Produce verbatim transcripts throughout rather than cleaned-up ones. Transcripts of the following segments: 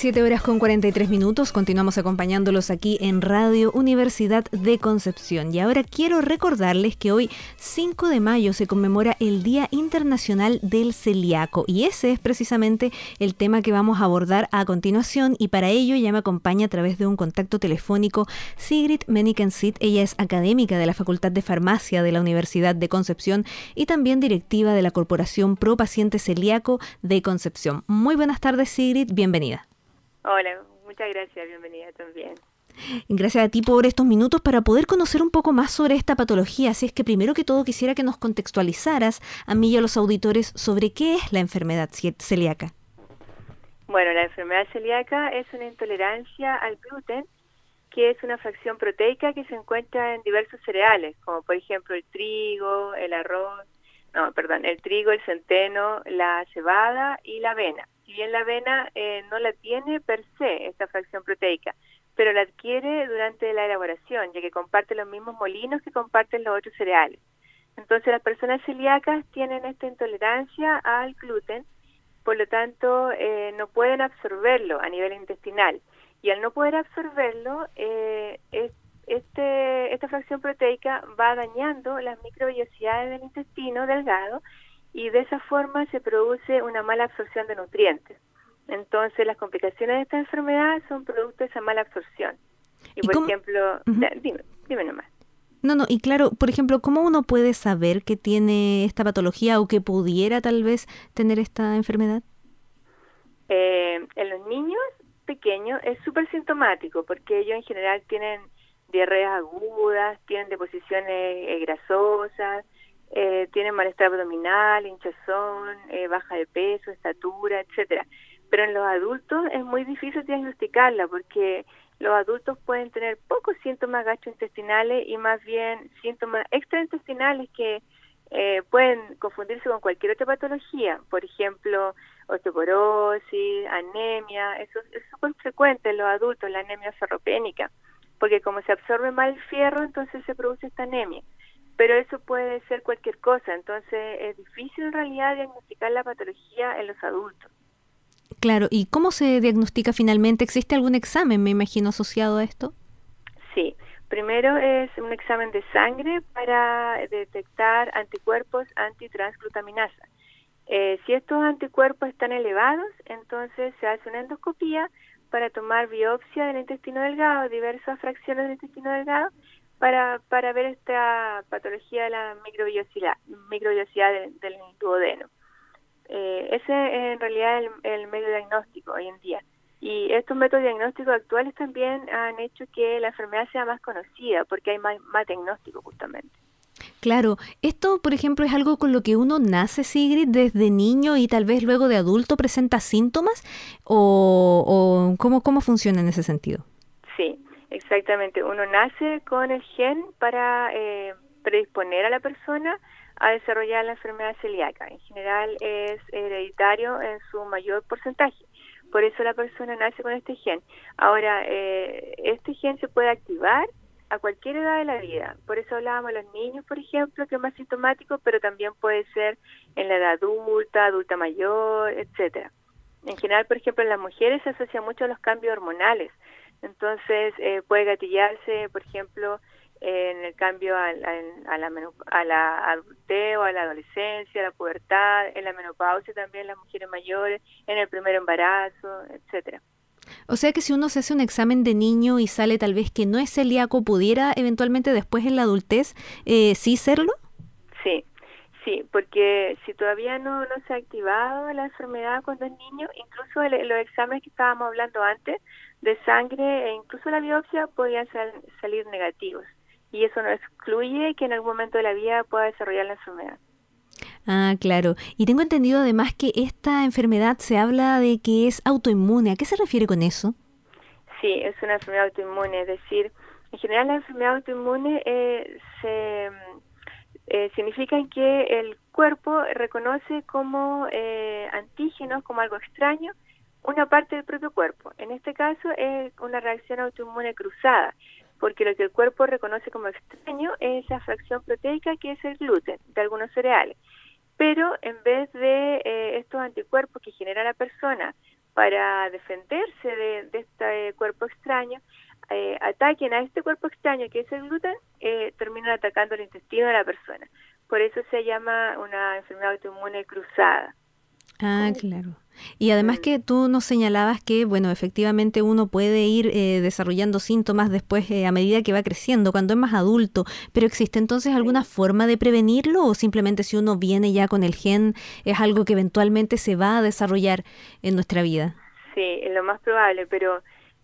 diecisiete horas con cuarenta y tres minutos, continuamos acompañándolos aquí en Radio Universidad de Concepción. Y ahora quiero recordarles que hoy, cinco de mayo, se conmemora el Día Internacional del Celíaco. Y ese es precisamente el tema que vamos a abordar a continuación. Y para ello ya me acompaña a través de un contacto telefónico Sigrid Meniken-Sit. Ella es académica de la Facultad de Farmacia de la Universidad de Concepción y también directiva de la Corporación Pro Paciente Celíaco de Concepción. Muy buenas tardes, Sigrid. Bienvenida. Hola, muchas gracias, bienvenida también. Gracias a ti por estos minutos para poder conocer un poco más sobre esta patología. Así es que primero que todo quisiera que nos contextualizaras a mí y a los auditores sobre qué es la enfermedad celíaca. Bueno, la enfermedad celíaca es una intolerancia al gluten, que es una fracción proteica que se encuentra en diversos cereales, como por ejemplo el trigo, el arroz, no, perdón, el trigo, el centeno, la cebada y la avena. Si bien la avena eh, no la tiene per se, esta fracción proteica, pero la adquiere durante la elaboración, ya que comparte los mismos molinos que comparten los otros cereales. Entonces las personas celíacas tienen esta intolerancia al gluten, por lo tanto eh, no pueden absorberlo a nivel intestinal. Y al no poder absorberlo, eh, es, este, esta fracción proteica va dañando las microvellosidades del intestino delgado, y de esa forma se produce una mala absorción de nutrientes. Entonces, las complicaciones de esta enfermedad son producto de esa mala absorción. Y, ¿Y por cómo? ejemplo, Uh-huh. da, dime, dime nomás. No, no, y claro, por ejemplo, ¿cómo uno puede saber que tiene esta patología o que pudiera tal vez tener esta enfermedad? Eh, en los niños pequeños es súper sintomático, porque ellos en general tienen diarreas agudas, tienen deposiciones eh, grasosas, Eh, tienen malestar abdominal, hinchazón, eh, baja de peso, estatura, etcétera. Pero en los adultos es muy difícil diagnosticarla, porque los adultos pueden tener pocos síntomas gastrointestinales y más bien síntomas extraintestinales que eh, pueden confundirse con cualquier otra patología. Por ejemplo, osteoporosis, anemia. Eso es súper frecuente en los adultos, la anemia ferropénica, porque como se absorbe mal el fierro, entonces se produce esta anemia. Pero eso puede ser cualquier cosa, entonces es difícil en realidad diagnosticar la patología en los adultos. Claro, ¿y cómo se diagnostica finalmente? ¿Existe algún examen, me imagino, asociado a esto? Sí, primero es un examen de sangre para detectar anticuerpos antitransglutaminasa. Eh, si estos anticuerpos están elevados, entonces se hace una endoscopía para tomar biopsia del intestino delgado, diversas fracciones del intestino delgado, para para ver esta patología de la microvellosidad, microvellosidad del, del duodeno. Eh, ese es en realidad el, el medio diagnóstico hoy en día. Y estos métodos diagnósticos actuales también han hecho que la enfermedad sea más conocida, porque hay más, más diagnóstico justamente. Claro, esto, por ejemplo, es algo con lo que uno nace, Sigrid, desde niño y tal vez luego de adulto presenta síntomas, o, o ¿cómo, cómo funciona en ese sentido? Sí. Exactamente, uno nace con el gen para eh, predisponer a la persona a desarrollar la enfermedad celíaca. En general es hereditario en su mayor porcentaje, por eso la persona nace con este gen. Ahora, eh, este gen se puede activar a cualquier edad de la vida, por eso hablábamos de los niños, por ejemplo, que es más sintomático, pero también puede ser en la edad adulta, adulta mayor, etcétera. En general, por ejemplo, en las mujeres se asocia mucho a los cambios hormonales. Entonces eh, puede gatillarse, por ejemplo, eh, en el cambio a, a, a la menop- a la adultez o a la adolescencia, a la pubertad, en la menopausia también las mujeres mayores, en el primer embarazo, etcétera. O sea que si uno se hace un examen de niño y sale tal vez que no es celíaco, ¿pudiera eventualmente después en la adultez eh, sí serlo? Sí, sí, porque si todavía no, no se ha activado la enfermedad cuando es niño, incluso el, los exámenes que estábamos hablando antes, de sangre e incluso la biopsia podrían sal, salir negativos. Y eso no excluye que en algún momento de la vida pueda desarrollar la enfermedad. Ah, claro. Y tengo entendido además que esta enfermedad se habla de que es autoinmune. ¿A qué se refiere con eso? Sí, es una enfermedad autoinmune. Es decir, en general la enfermedad autoinmune eh, se eh, significa que el cuerpo reconoce como eh, antígenos, como algo extraño, una parte del propio cuerpo. En este caso es una reacción autoinmune cruzada, porque lo que el cuerpo reconoce como extraño es la fracción proteica que es el gluten de algunos cereales. Pero en vez de eh, estos anticuerpos que genera la persona para defenderse de, de este cuerpo extraño, eh, ataquen a este cuerpo extraño que es el gluten, eh, terminan atacando el intestino de la persona. Por eso se llama una enfermedad autoinmune cruzada. Ah, claro. Y además que tú nos señalabas que, bueno, efectivamente uno puede ir eh, desarrollando síntomas después eh, a medida que va creciendo, cuando es más adulto, pero ¿existe entonces alguna Sí. forma de prevenirlo o simplemente si uno viene ya con el gen es algo que eventualmente se va a desarrollar en nuestra vida? Sí, es lo más probable, pero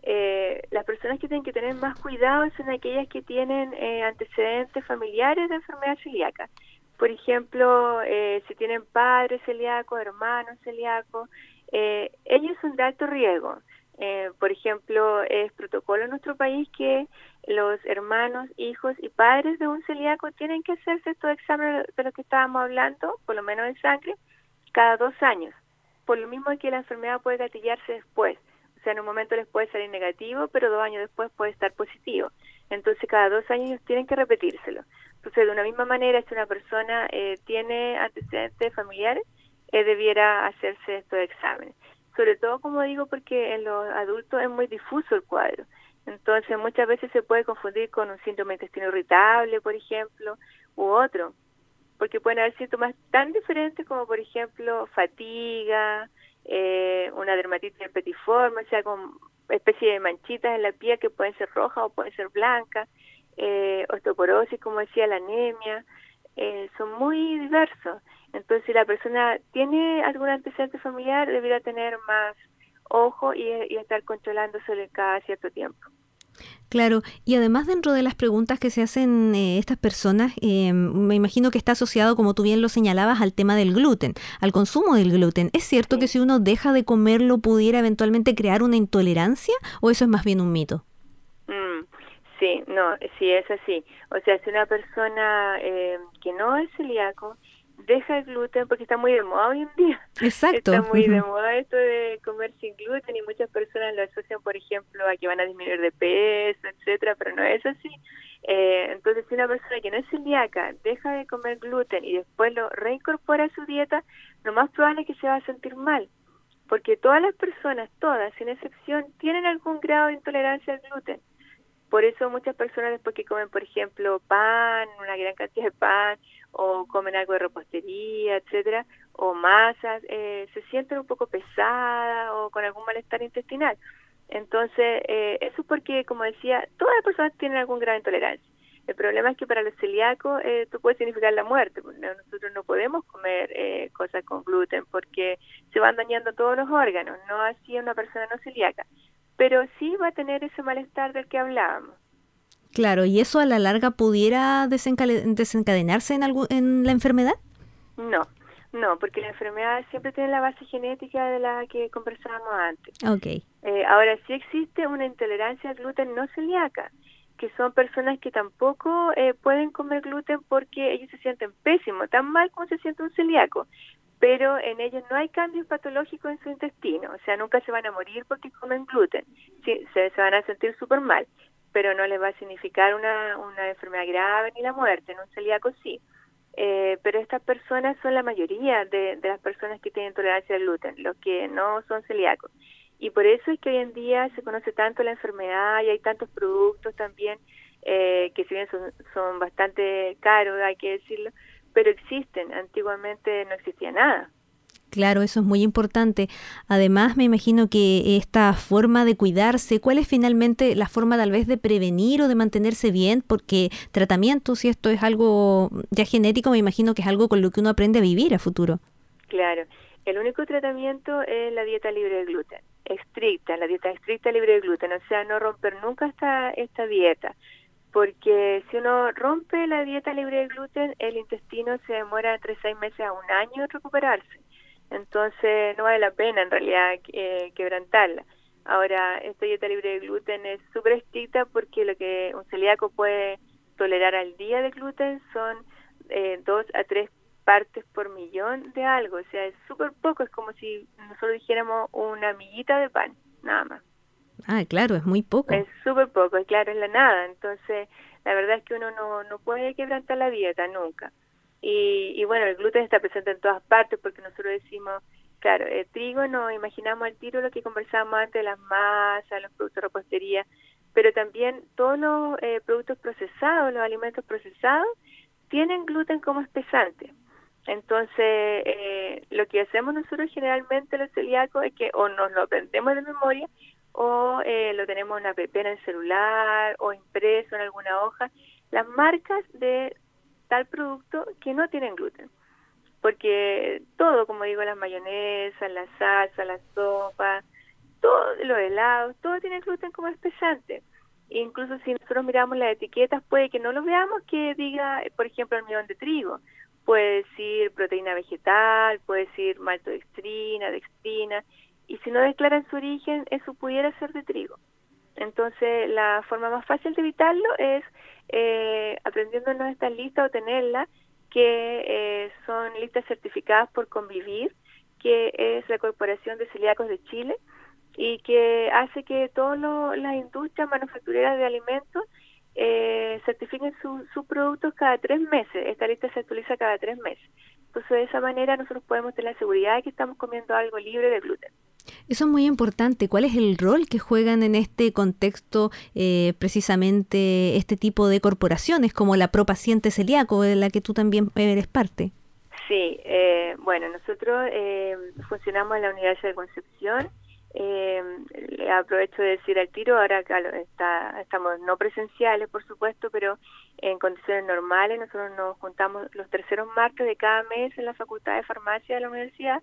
eh, las personas que tienen que tener más cuidado son aquellas que tienen eh, antecedentes familiares de enfermedad celíaca. Por ejemplo, eh, si tienen padres celíacos, hermanos celíacos, eh, ellos son de alto riesgo. Eh, por ejemplo, es protocolo en nuestro país que los hermanos, hijos y padres de un celíaco tienen que hacerse estos exámenes de los que estábamos hablando, por lo menos de sangre, cada dos años. Por lo mismo que la enfermedad puede gatillarse después. O sea, en un momento les puede salir negativo, pero dos años después puede estar positivo. Entonces, cada dos años ellos tienen que repetírselo. Entonces, de una misma manera, si una persona eh, tiene antecedentes familiares, eh, debiera hacerse estos exámenes. Sobre todo, como digo, porque en los adultos es muy difuso el cuadro. Entonces, muchas veces se puede confundir con un síndrome de intestino irritable, por ejemplo, u otro. Porque pueden haber síntomas tan diferentes como, por ejemplo, fatiga, eh, una dermatitis herpetiforme, o sea, con especie de manchitas en la piel que pueden ser rojas o pueden ser blancas, eh, osteoporosis, como decía, la anemia, eh, son muy diversos. Entonces, si la persona tiene algún antecedente familiar, debería tener más ojo y, y estar controlándose cada cierto tiempo. Claro, y además dentro de las preguntas que se hacen eh, estas personas, eh, me imagino que está asociado, como tú bien lo señalabas, al tema del gluten, al consumo del gluten. ¿Es cierto Sí. que si uno deja de comerlo pudiera eventualmente crear una intolerancia o eso es más bien un mito? Mm, sí, no, sí es así. O sea, si una persona eh, que no es celíaco deja el gluten, porque está muy de moda hoy en día, está Exacto. muy de moda esto de comer sin gluten y muchas personas lo asocian, por ejemplo, a que van a disminuir de peso, etcétera, pero no es así. Eh, entonces, si una persona que no es celíaca deja de comer gluten y después lo reincorpora a su dieta, lo más probable es que se va a sentir mal, porque todas las personas, todas, sin excepción, tienen algún grado de intolerancia al gluten. Por eso muchas personas después que comen, por ejemplo, pan, una gran cantidad de pan, o comen algo de repostería, etcétera, o masas, eh, se sienten un poco pesadas o con algún malestar intestinal. Entonces, eh, eso es porque, como decía, todas las personas tienen algún grado de intolerancia. El problema es que para los celíacos eh, esto puede significar la muerte. Nosotros no podemos comer eh, cosas con gluten porque se van dañando todos los órganos, no así una persona no celíaca. Pero sí va a tener ese malestar del que hablábamos. Claro, ¿y eso a la larga pudiera desencade- desencadenarse en, algún, en la enfermedad? No, no, porque la enfermedad siempre tiene la base genética de la que conversábamos antes. Ok. Eh, ahora, sí existe una intolerancia al gluten no celíaca, que son personas que tampoco eh, pueden comer gluten porque ellos se sienten pésimos, tan mal como se siente un celíaco, pero en ellos no hay cambios patológicos en su intestino, o sea, nunca se van a morir porque comen gluten, sí, se, se van a sentir súper mal, pero no les va a significar una, una enfermedad grave ni la muerte, en un celíaco sí. Eh, pero estas personas son la mayoría de, de las personas que tienen tolerancia al gluten, los que no son celíacos. Y por eso es que hoy en día se conoce tanto la enfermedad y hay tantos productos también eh, que si bien son, son bastante caros, hay que decirlo, pero existen. Antiguamente no existía nada. Claro, eso es muy importante. Además, me imagino que esta forma de cuidarse, ¿cuál es finalmente la forma tal vez de prevenir o de mantenerse bien? Porque tratamiento, si esto es algo ya genético, me imagino que es algo con lo que uno aprende a vivir a futuro. Claro, el único tratamiento es la dieta libre de gluten, estricta, la dieta estricta libre de gluten, o sea, no romper nunca esta, esta dieta. Porque si uno rompe la dieta libre de gluten, el intestino se demora entre seis meses a un año en recuperarse. Entonces no vale la pena en realidad eh, quebrantarla. Ahora, esta dieta libre de gluten es súper estricta porque lo que un celíaco puede tolerar al día de gluten son eh, dos a tres partes por millón de algo. O sea, es súper poco, es como si nosotros dijéramos una miguita de pan, nada más. Ah, claro, es muy poco. Es súper poco, es claro, es la nada. Entonces, la verdad es que uno no, no puede quebrantar la dieta nunca. Y, y bueno, el gluten está presente en todas partes porque nosotros decimos Claro, el trigo nos imaginamos al tiro lo que conversábamos antes de las masas, los productos de repostería, pero también todos los eh, productos procesados, los alimentos procesados, tienen gluten como espesante. Entonces, eh, lo que hacemos nosotros generalmente los celíacos es que o nos lo aprendemos de memoria o eh, lo tenemos en una app en el celular o impreso en alguna hoja, las marcas de tal producto que no tienen gluten. Porque todo, como digo, las mayonesas, la salsa, la sopa, todos los helados, todo tiene gluten como espesante. Incluso si nosotros miramos las etiquetas, puede que no lo veamos que diga, por ejemplo, almidón de trigo. Puede decir proteína vegetal, puede decir maltodextrina, dextrina, y si no declaran su origen, eso pudiera ser de trigo. Entonces, la forma más fácil de evitarlo es eh, aprendiéndonos estas listas o tenerlas, que eh, son listas certificadas por Convivir, que es la Corporación de Celíacos de Chile, y que hace que todas las industrias manufactureras de alimentos eh, certifiquen sus su productos cada tres meses. Esta lista se actualiza cada tres meses. Entonces, de esa manera nosotros podemos tener la seguridad de que estamos comiendo algo libre de gluten. Eso es muy importante. ¿Cuál es el rol que juegan en este contexto eh, precisamente este tipo de corporaciones como la ProPaciente Celíaco, de la que tú también eres parte? Sí, eh, bueno, nosotros eh, funcionamos en la Universidad de Concepción. Eh, aprovecho de decir al tiro, ahora claro, está, estamos no presenciales, por supuesto, pero en condiciones normales. Nosotros nos juntamos los terceros martes de cada mes en la Facultad de Farmacia de la universidad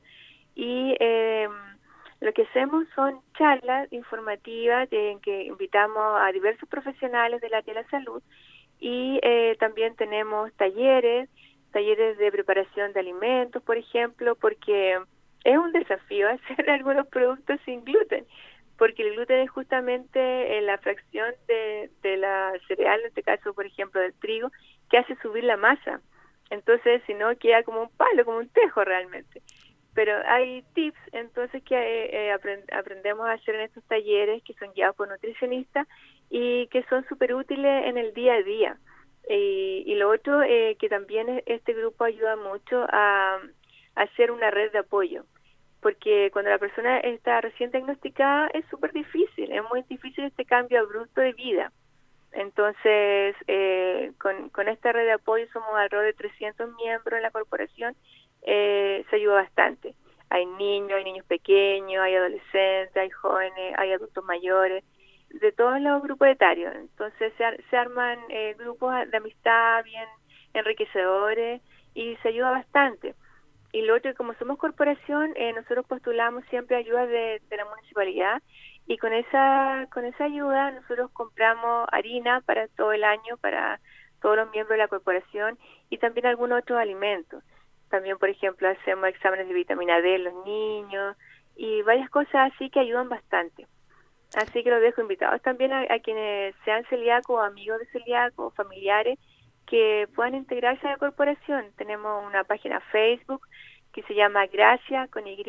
y eh, lo que hacemos son charlas informativas en que invitamos a diversos profesionales del área de la salud y eh, también tenemos talleres, talleres de preparación de alimentos, por ejemplo, porque es un desafío hacer algunos productos sin gluten, porque el gluten es justamente la fracción de, de la cereal, en este caso, por ejemplo, del trigo, que hace subir la masa. Entonces, si no, queda como un palo, como un tejo realmente. Pero hay tips, entonces, que eh, aprend aprendemos a hacer en estos talleres, que son guiados por nutricionistas y que son súper útiles en el día a día. Y, y lo otro, eh, que también este grupo ayuda mucho a, a hacer una red de apoyo. Porque cuando la persona está recién diagnosticada es súper difícil, es muy difícil este cambio abrupto de vida. Entonces, eh, con, con esta red de apoyo somos alrededor de trescientos miembros en la corporación, eh, se ayuda bastante. Hay niños, hay niños pequeños, hay adolescentes, hay jóvenes, hay adultos mayores, de todos los grupos etarios. Entonces se, ar se arman eh, grupos de amistad bien enriquecedores y se ayuda bastante. Y lo otro, como somos corporación, eh, nosotros postulamos siempre ayuda de, de la municipalidad y con esa con esa ayuda nosotros compramos harina para todo el año, para todos los miembros de la corporación y también algunos otros alimentos. También, por ejemplo, hacemos exámenes de vitamina D en los niños y varias cosas así que ayudan bastante. Así que los dejo invitados también a, a quienes sean celíacos o amigos de celíacos o familiares que puedan integrarse a la corporación. Tenemos una página Facebook que se llama Gracia con Y,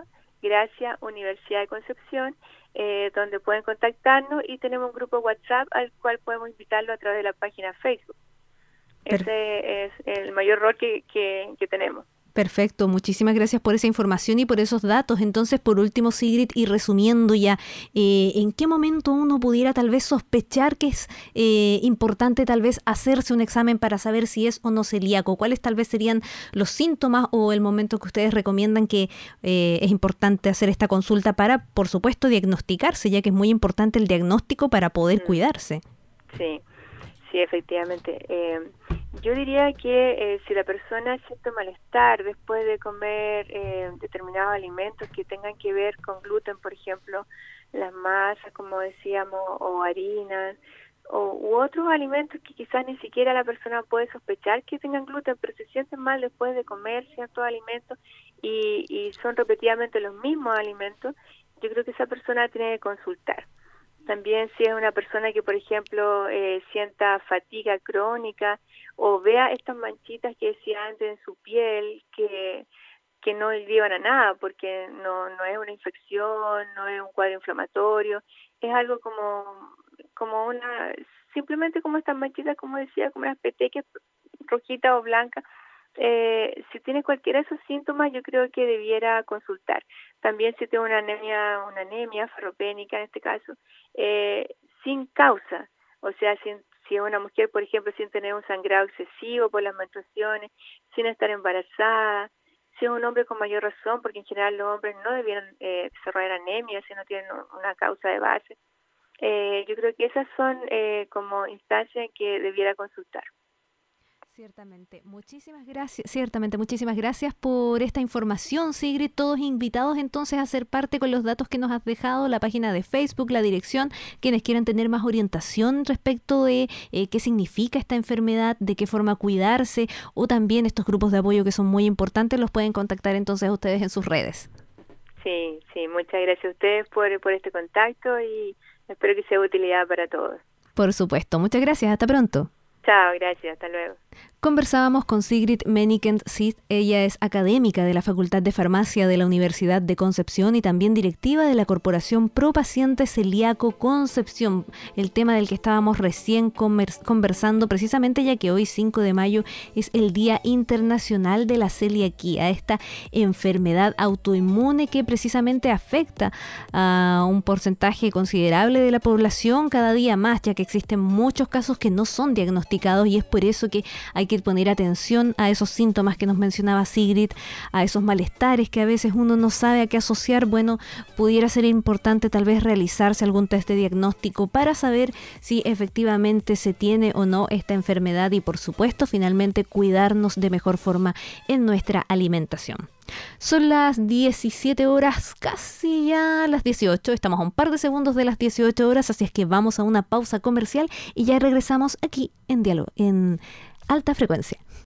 Gracia Universidad de Concepción, eh, donde pueden contactarnos y tenemos un grupo WhatsApp al cual podemos invitarlo a través de la página Facebook. Pero ese es el mayor rol que, que, que tenemos. Perfecto, muchísimas gracias por esa información y por esos datos. Entonces, por último, Sigrid, y resumiendo ya, eh, ¿en qué momento uno pudiera tal vez sospechar que es eh, importante tal vez hacerse un examen para saber si es o no celíaco? ¿Cuáles tal vez serían los síntomas o el momento que ustedes recomiendan que eh, es importante hacer esta consulta para, por supuesto, diagnosticarse, ya que es muy importante el diagnóstico para poder mm. cuidarse? Sí, sí, efectivamente. Eh, Yo diría que eh, si la persona siente malestar después de comer eh, determinados alimentos que tengan que ver con gluten, por ejemplo, las masas, como decíamos, o harinas, o, u otros alimentos que quizás ni siquiera la persona puede sospechar que tengan gluten, pero se sienten mal después de comer ciertos alimentos y, y son repetidamente los mismos alimentos, yo creo que esa persona tiene que consultar. También si es una persona que, por ejemplo, eh, sienta fatiga crónica o vea estas manchitas que decía antes en su piel que, que no llevan a nada porque no, no es una infección, no es un cuadro inflamatorio, es algo como, como una, simplemente como estas manchitas, como decía, como unas petequias rojitas o blancas. eh, si tiene cualquiera de esos síntomas, yo creo que debiera consultar. También si tiene una anemia, una anemia ferropénica en este caso, eh, sin causa, o sea, sin, si es una mujer, por ejemplo, sin tener un sangrado excesivo por las menstruaciones, sin estar embarazada, si es un hombre con mayor razón, porque en general los hombres no debieran eh, desarrollar anemia si no tienen una causa de base. Eh, yo creo que esas son eh, como instancias en que debiera consultar. Ciertamente, muchísimas gracias, ciertamente, muchísimas gracias por esta información, Sigrid. Todos invitados entonces a ser parte con los datos que nos has dejado, la página de Facebook, la dirección, quienes quieran tener más orientación respecto de eh, qué significa esta enfermedad, de qué forma cuidarse, o también estos grupos de apoyo que son muy importantes, los pueden contactar entonces a ustedes en sus redes. Sí, sí, muchas gracias a ustedes por, por este contacto y espero que sea de utilidad para todos. Por supuesto, muchas gracias, hasta pronto. Chao, gracias, hasta luego. Conversábamos con Sigrid Menikent-Sid. Ella es académica de la Facultad de Farmacia de la Universidad de Concepción y también directiva de la Corporación Pro Paciente Celíaco Concepción, el tema del que estábamos recién conversando precisamente, ya que hoy cinco de mayo es el Día Internacional de la Celiaquía, esta enfermedad autoinmune que precisamente afecta a un porcentaje considerable de la población cada día más, ya que existen muchos casos que no son diagnosticados, y es por eso que hay que poner atención a esos síntomas que nos mencionaba Sigrid, a esos malestares que a veces uno no sabe a qué asociar. Bueno, pudiera ser importante tal vez realizarse algún test de diagnóstico para saber si efectivamente se tiene o no esta enfermedad y, por supuesto, finalmente cuidarnos de mejor forma en nuestra alimentación. Son las diecisiete horas, casi ya las dieciocho, estamos a un par de segundos de las dieciocho horas, así es que vamos a una pausa comercial y ya regresamos aquí en Diálogo, en Alta Frecuencia.